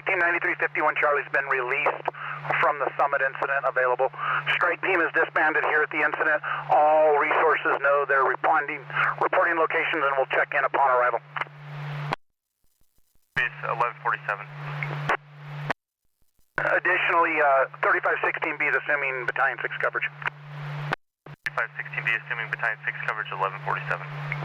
team 9351 Charlie's been released from the Summit incident, available. Strike team is disbanded here at the incident. All resources know they're reporting locations, and will check in upon arrival. Base 1147. Additionally, 3516B is assuming Battalion 6 coverage. 3516B assuming Battalion 6 coverage 1147.